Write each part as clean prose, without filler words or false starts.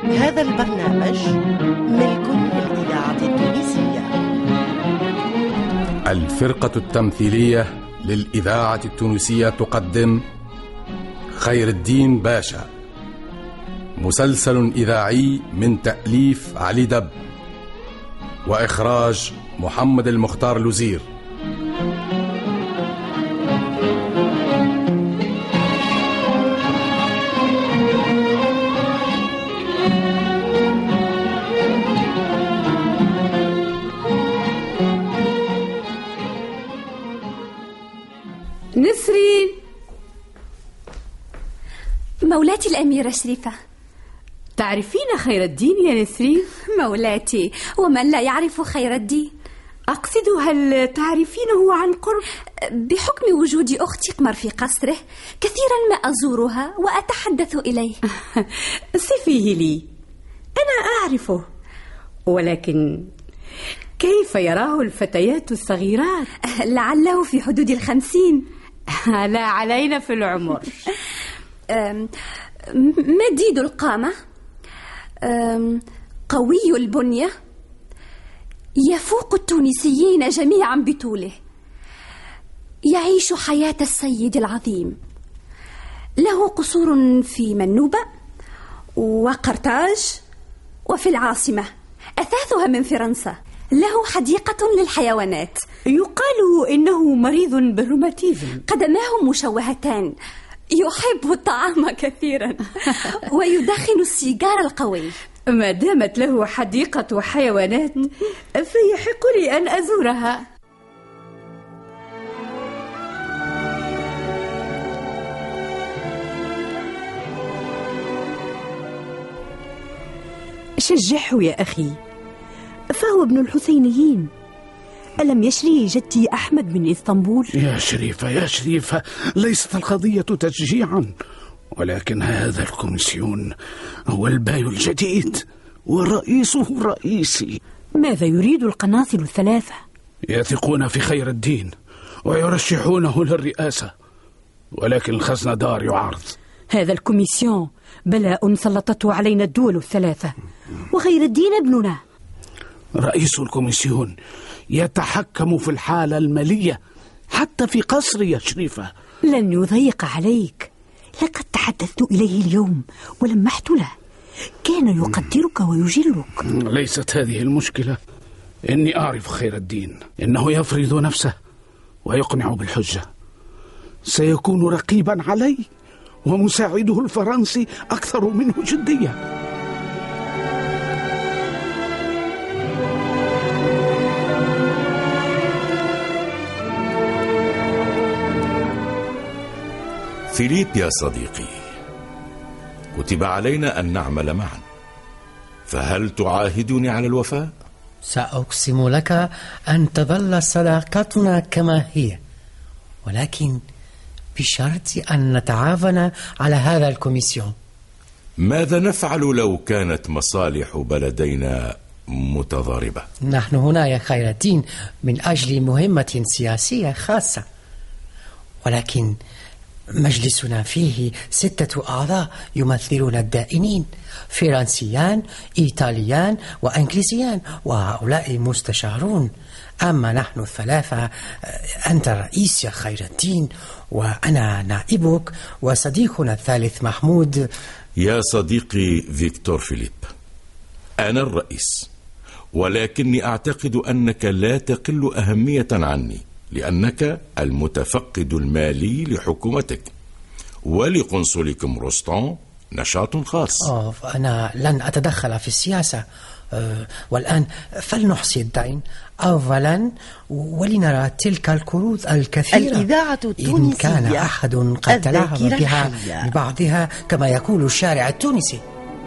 هذا البرنامج ملك للإذاعة التونسية. الفرقة التمثيلية للإذاعة التونسية تقدم خير الدين باشا، مسلسل إذاعي من تأليف علي دب وإخراج محمد المختار لوزير. نسرين. مولاتي الأميرة شريفة. تعرفين خير الدين يا نسرين؟ مولاتي، ومن لا يعرف خير الدين؟ أقصد هل تعرفينه عن قرب؟ بحكم وجود أختي قمر في قصره كثيرا ما أزورها وأتحدث إليه. صفيه لي، أنا أعرفه، ولكن كيف يراه الفتيات الصغيرات؟ لعله في حدود 50. لا علينا في العمر. مديد القامة، قوي البنية، يفوق التونسيين جميعا بطوله، يعيش حياة السيد العظيم، له قصور في منوبة وقرطاج وفي العاصمة، أثاثها من فرنسا، له حديقة للحيوانات. يقال إنه مريض بالروماتيزم، قدماه مشوهتان، يحب الطعام كثيرا ويدخن السيجار القوي. ما دامت له حديقة حيوانات فيحق لي أن أزورها. شجعه يا أخي، فهو ابن الحسينيين. ألم يشري جدي أحمد من إسطنبول؟ يا شريفة، ليست القضية تشجيعا، ولكن هذا الكوميسيون هو الباي الجديد ورئيسه رئيسي. ماذا يريد القناصل الثلاثة؟ يثقون في خير الدين ويرشحونه للرئاسة، ولكن الخزندار يعارض. هذا الكوميسيون بلاء سلطته علينا الدول الثلاثة، وخير الدين ابننا. رئيس الكوميسيون يتحكم في الحالة المالية حتى في قصر يا شريفة. لن يضيق عليك، لقد تحدثت إليه اليوم ولمحت له، كان يقدرك ويجلك. ليست هذه المشكلة، إني أعرف خير الدين، إنه يفرض نفسه ويقنع بالحجة، سيكون رقيبا علي، ومساعده الفرنسي أكثر منه جدية. فيليب يا صديقي، كتب علينا أن نعمل معا، فهل تعاهدني على الوفاء؟ سأقسم لك أن تظل صداقتنا كما هي، ولكن بشرط أن نتعاون على هذا الكوميسيون. ماذا نفعل لو كانت مصالح بلدينا متضاربة؟ نحن هنا يا خير الدين من أجل مهمة سياسية خاصة، ولكن مجلسنا فيه 6 أعضاء يمثلون الدائنين، فرنسيان، إيطاليان وإنجليزيان، وهؤلاء مستشارون. أما نحن الثلاثة، أنت رئيس يا خير الدين، وأنا نائبك، وصديقنا الثالث محمود. يا صديقي فيكتور فيليب، أنا الرئيس، ولكني أعتقد أنك لا تقل أهمية عني، لأنك المتفقد المالي لحكومتك، ولقنصلكم روستون نشاط خاص. أنا لن أتدخل في السياسة. والآن فلنحصي الدين أولا، ولنرى تلك القروض الكثيرة. الإذاعة التونسية، إن كان أحد قد تلاعب بها ببعضها كما يقول الشارع التونسي.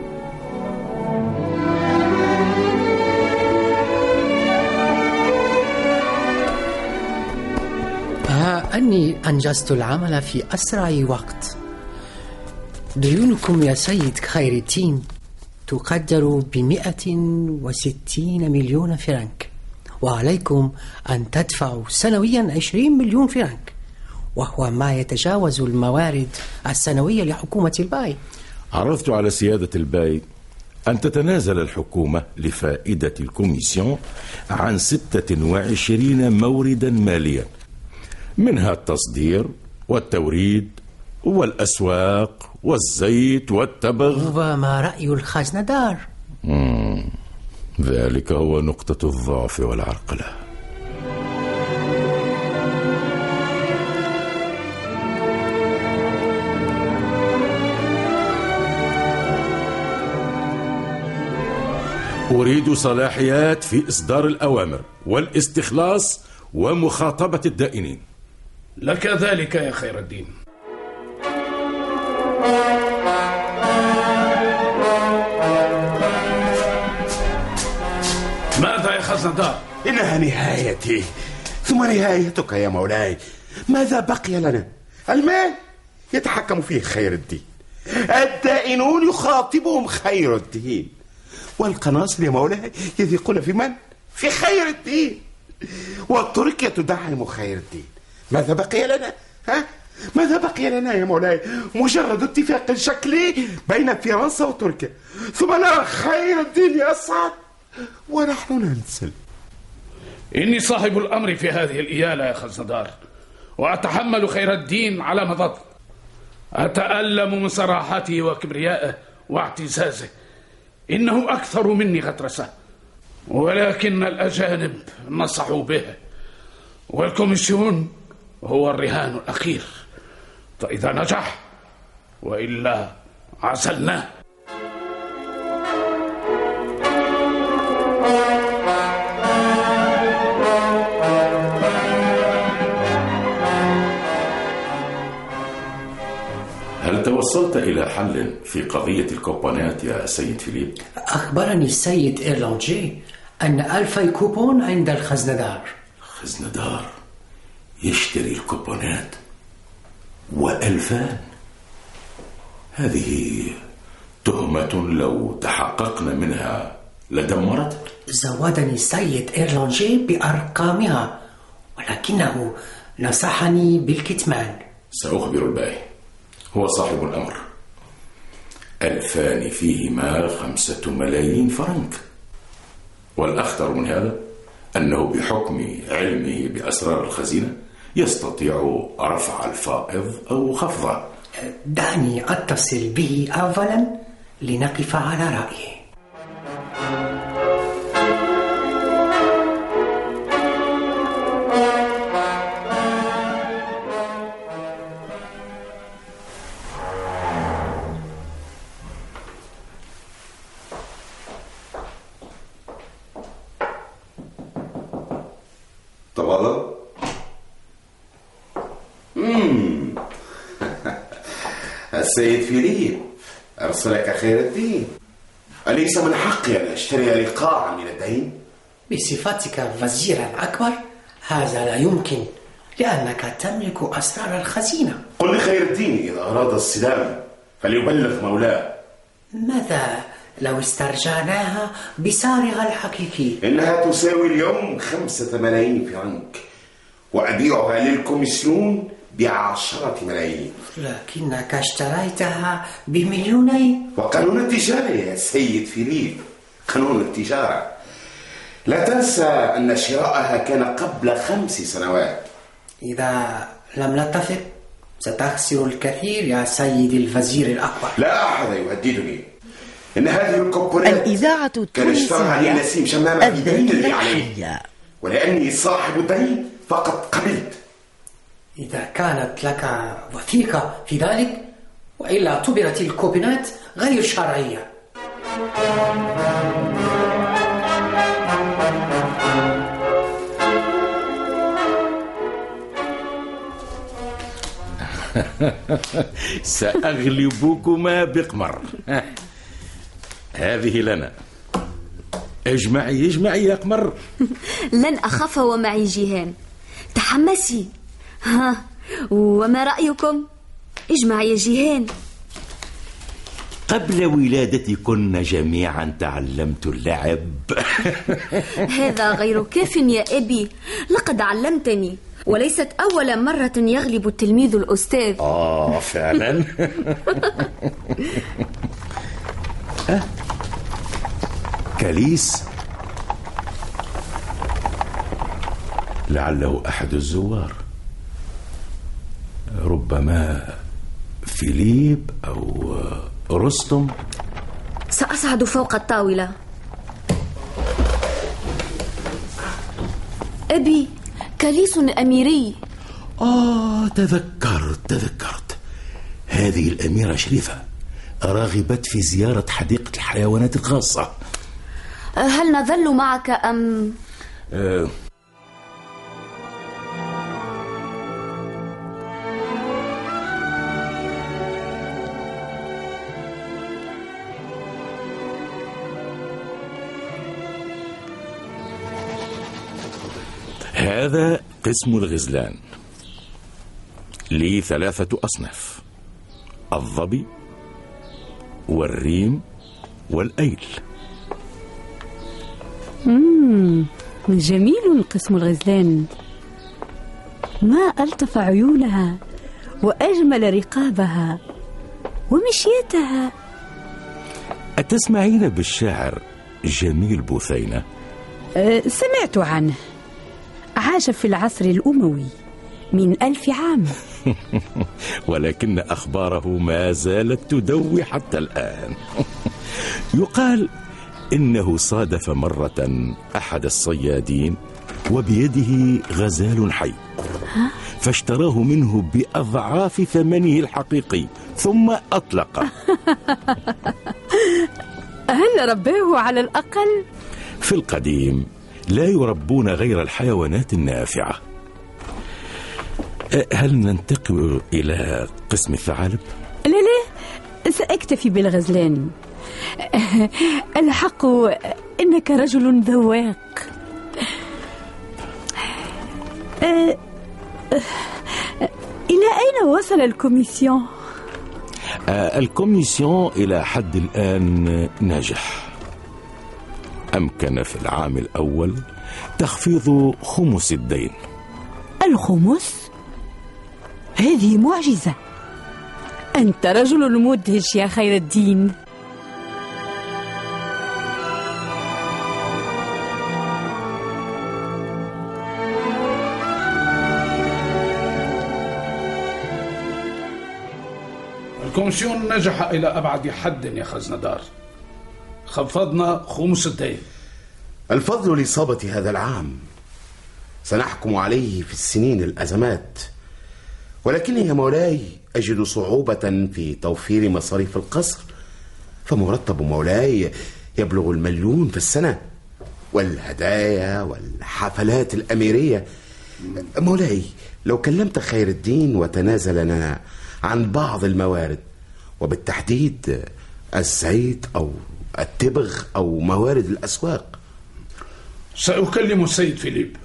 أني أنجزت العمل في أسرع وقت. ديونكم يا سيد خير الدين تقدر ب160 مليون فرنك، وعليكم أن تدفعوا سنويا 20 مليون فرنك، وهو ما يتجاوز الموارد السنوية لحكومة الباي. عرضت على سيادة الباي أن تتنازل الحكومة لفائدة الكوميسيون عن 26 موردا ماليا، منها التصدير والتوريد والأسواق والزيت والتبغ. وما رأي الخزندار؟ ذلك هو نقطة الضعف والعرقلة. أريد صلاحيات في إصدار الأوامر والاستخلاص ومخاطبة الدائنين. لك ذلك يا خير الدين. ماذا يا خزندار؟ إنها نهايتي ثم نهايتك يا مولاي. ماذا بقي لنا؟ المال يتحكم فيه خير الدين، الدائنون يخاطبهم خير الدين، والقناصل يا مولاي يثقون في من؟ في خير الدين، وتركيا تدعم خير الدين. ماذا بقي لنا؟ ماذا بقي لنا يا مولاي؟ مجرد اتفاق شكلي بين فرنسا وتركيا، ثم نرى خير الدين يصعد ونحن ننزل. إني صاحب الأمر في هذه الإيالة يا خزندار، وأتحمل خير الدين على مضض. أتألم من صراحته وكبريائه واعتزازه، إنه أكثر مني غطرسة، ولكن الأجانب نصحوا به، والكوميسيون هو الرهان الأخير، فإذا نجح وإلا عزلناه. هل توصلت إلى حل في قضية الكوبونات يا سيد فيليب؟ أخبرني السيد إيرلانجي أن 1000 كوبون عند الخزندار. خزندار يشتري الكوبونات و2000؟ هذه تهمة لو تحققنا منها لدمرت. زودني السيد إيرلانجي بأرقامها، ولكنه نصحني بالكتمان. سأخبر الباقي، هو صاحب الأمر. 2000 فيهما 5 ملايين فرنك، والأخطر من هذا أنه بحكم علمه بأسرار الخزينة يستطيع رفع الفائض أو خفضه. دعني أتصل به أولا لنقف على رأيه. تفضل. السيد فيليب أرسلك خير الدين. أليس من حقي أن أشتري لقاعا من الدين؟ بصفتك وزيرا أكبر هذا لا يمكن، لأنك تملك أسرار الخزينة. قل لخير الدين إذا أراد الصدام فليبلغ مولاه. ماذا لو استرجعناها بسعرها الحقيقي؟ إنها تساوي اليوم 5 ملايين فرنك، وأبيعها للكوميسيون ب10 ملايين. لكنك اشتريتها ب2 وقانون التجارة يا سيد فيليب، قانون التجارة. لا تنسى أن شراءها كان قبل 5 سنوات. إذا لم نتفق ستخسر الكثير يا سيد الوزير الأكبر. لا أحد يهددني. إن هذه الكوبونات الإذاعة كان اشتراها لي نسيم شمامة في دين اللي عليه، البحرية، ولأني صاحب الدين فقد قبلت. إذا كانت لك وثيقة في ذلك، وإلا اعتبرت الكوبونات غير شرعية. سأغلبكما بقمر. هذه لنا. اجمعي يا قمر. لن أخاف ومعي جيهان. تحمسي. ها، وما رأيكم؟ اجمعي يا جيهان. قبل ولادتكن جميعا تعلمت اللعب. هذا غير كاف يا أبي، لقد علمتني، وليست أول مرة يغلب التلميذ الأستاذ. فعلا. كاليس لعله أحد الزوار، ربما فيليب أو رستم. سأصعد فوق الطاولة. أبي، كاليس أميري. تذكرت. هذه الأميرة شريفة رغبت في زيارة حديقة الحيوانات الخاصة. هل نظل معك أم؟ هذا قسم الغزلان، لي 3 أصناف: الظبي والريم والأيل. جميل قسم الغزلان، ما ألطف عيونها وأجمل رقابها ومشيتها. أتسمعين بالشاعر جميل بوثينة؟ سمعت عنه، عاش في العصر الأموي من 1000 عام. ولكن أخباره ما زالت تدوي حتى الآن. يقال إنه صادف مرة أحد الصيادين وبيده غزال حي، فاشتراه منه بأضعاف ثمنه الحقيقي ثم أطلقه. هل رباه على الأقل؟ في القديم لا يربون غير الحيوانات النافعة. هل ننتقل إلى قسم الثعالب؟ لا، سأكتفي بالغزلان. الحق إنك رجل ذواق. إلى أين وصل الكوميسيون؟ الكوميسيون إلى حد الآن ناجح. أمكن في العام الأول تخفيض خمس الدين. الخمس؟ هذه معجزة. أنت رجل مدهش يا خير الدين. الكوميسيون نجح إلى أبعد حد يا خزندار، خفضنا خمس الدين. الفضل لإصابة هذا العام، سنحكم عليه في السنين الأزمات، ولكني يا مولاي أجد صعوبة في توفير مصاريف القصر، فمرتب مولاي يبلغ 1,000,000 في السنة، والهدايا والحفلات الأميرية. مولاي لو كلمت خير الدين وتنازل لنا عن بعض الموارد، وبالتحديد الزيت أو التبغ أو موارد الأسواق. سأكلم السيد فيليب.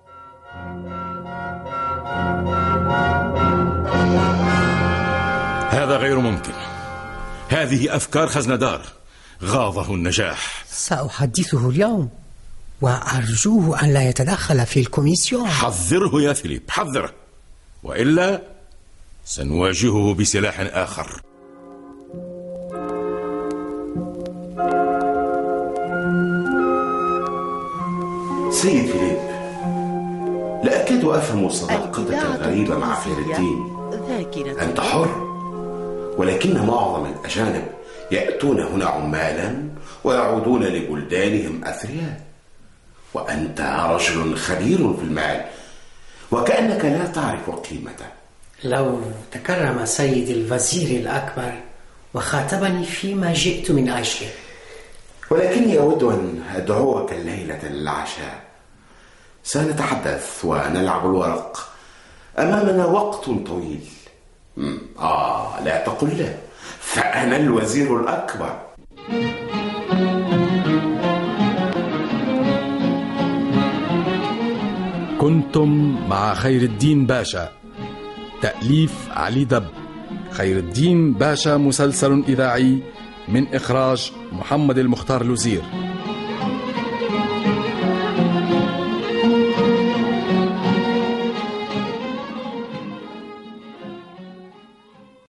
هذا غير ممكن، هذه أفكار خزندار غاضه النجاح. سأحدثه اليوم وأرجوه أن لا يتدخل في الكوميسيون. حذره يا فيليب، حذره، وإلا سنواجهه بسلاح آخر. سيد فيليب، لا أكاد أفهم صداقتك الغريبة مع خير الدين. أنت حر، ولكن معظم الأجانب يأتون هنا عمالا ويعودون لبلدانهم أثرياء، وأنت رجل خبير في المال وكأنك لا تعرف قيمته. لو تكرم سيد الوزير الأكبر وخاطبني فيما جئت من أجله. ولكني أود أن أدعوك الليلة للعشاء، سنتحدث ونلعب الورق، أمامنا وقت طويل. لا تقل لا، فأنا الوزير الأكبر. كنتم مع خير الدين باشا، تأليف علي دب. خير الدين باشا مسلسل إذاعي من إخراج محمد المختار لوزير.